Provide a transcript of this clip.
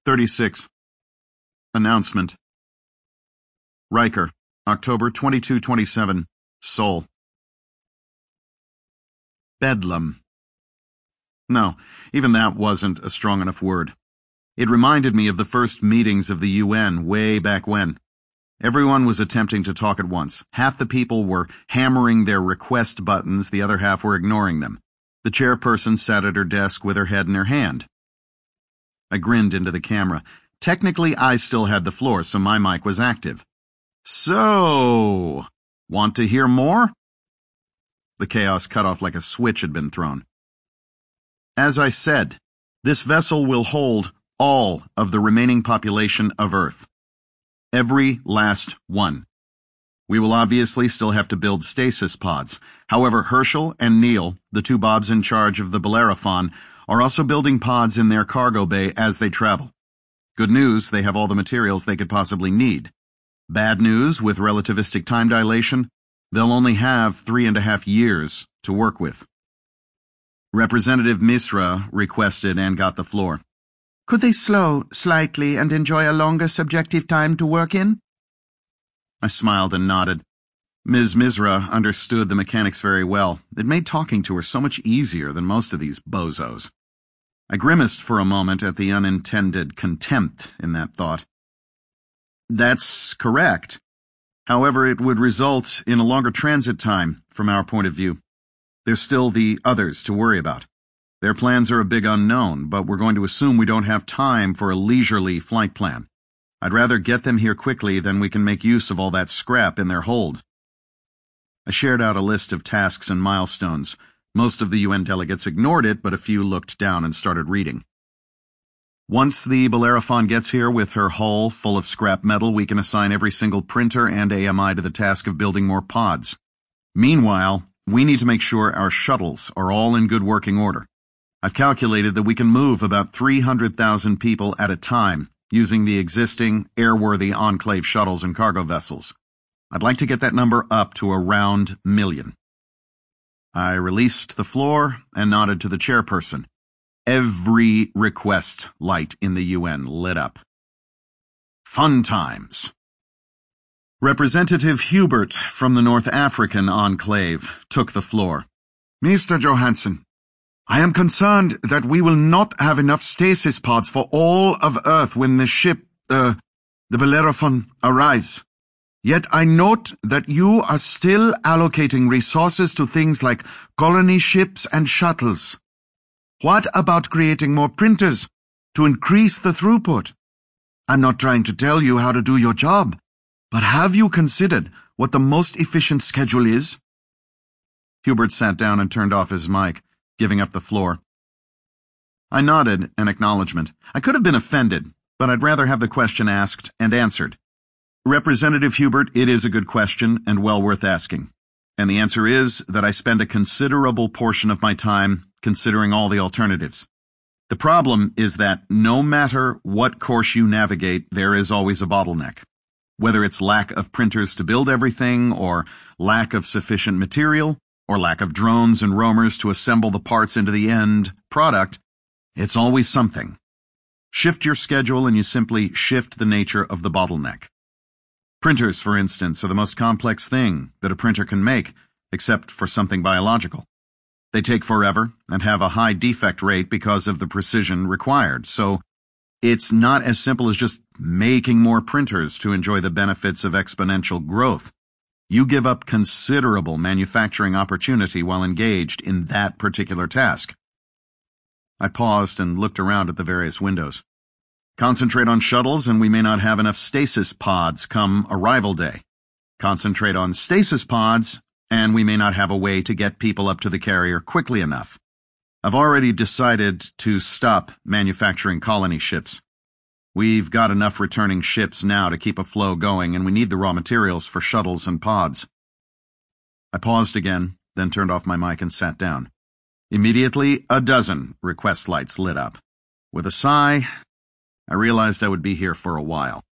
36. Announcement. Riker, October 22-27, Seoul. Bedlam. No, even that wasn't a strong enough word. It reminded me of the first meetings of the UN way back when. Everyone was attempting to talk at once. Half the people were hammering their request buttons, the other half were ignoring them. The chairperson sat at her desk with her head in her hand. I grinned into the camera. Technically, I still had the floor, so my mic was active. So, want to hear more? The chaos cut off like a switch had been thrown. As I said, this vessel will hold all of the remaining population of Earth. Every last one. We will obviously still have to build stasis pods. However, Herschel and Neil, the two Bobs in charge of the Bellerophon, are also building pods in their cargo bay as they travel. Good news, they have all the materials they could possibly need. Bad news, with relativistic time dilation, they'll only have 3.5 years to work with. Representative Misra requested and got the floor. Could they slow slightly and enjoy a longer subjective time to work in? I smiled and nodded. Ms. Misra understood the mechanics very well. It made talking to her so much easier than most of these bozos. I grimaced for a moment at the unintended contempt in that thought. That's correct. However, it would result in a longer transit time from our point of view. There's still the others to worry about. Their plans are a big unknown, but we're going to assume we don't have time for a leisurely flight plan. I'd rather get them here quickly than we can make use of all that scrap in their hold. I shared out a list of tasks and milestones. Most of the UN delegates ignored it, but a few looked down and started reading. Once the Bellerophon gets here with her hull full of scrap metal, we can assign every single printer and AMI to the task of building more pods. Meanwhile, we need to make sure our shuttles are all in good working order. I've calculated that we can move about 300,000 people at a time using the existing airworthy Enclave shuttles and cargo vessels. I'd like to get that number up to around 1 million. I released the floor and nodded to the chairperson. Every request light in the UN lit up. Fun times. Representative Hubert from the North African Enclave took the floor. Mr. Johansson, I am concerned that we will not have enough stasis pods for all of Earth when the ship, the Bellerophon, arrives. Yet I note that you are still allocating resources to things like colony ships and shuttles. What about creating more printers to increase the throughput? I'm not trying to tell you how to do your job, but have you considered what the most efficient schedule is? Hubert sat down and turned off his mic, giving up the floor. I nodded in acknowledgement. I could have been offended, but I'd rather have the question asked and answered. Representative Hubert, it is a good question and well worth asking. And the answer is that I spend a considerable portion of my time considering all the alternatives. The problem is that no matter what course you navigate, there is always a bottleneck. Whether it's lack of printers to build everything, or lack of sufficient material, or lack of drones and roamers to assemble the parts into the end product, it's always something. Shift your schedule and you simply shift the nature of the bottleneck. Printers, for instance, are the most complex thing that a printer can make, except for something biological. They take forever and have a high defect rate because of the precision required, so it's not as simple as just making more printers to enjoy the benefits of exponential growth. You give up considerable manufacturing opportunity while engaged in that particular task. I paused and looked around at the various windows. Concentrate on shuttles and we may not have enough stasis pods come arrival day. Concentrate on stasis pods and we may not have a way to get people up to the carrier quickly enough. I've already decided to stop manufacturing colony ships. We've got enough returning ships now to keep a flow going, and we need the raw materials for shuttles and pods. I paused again, then turned off my mic and sat down. Immediately, a dozen request lights lit up. With a sigh, I realized I would be here for a while.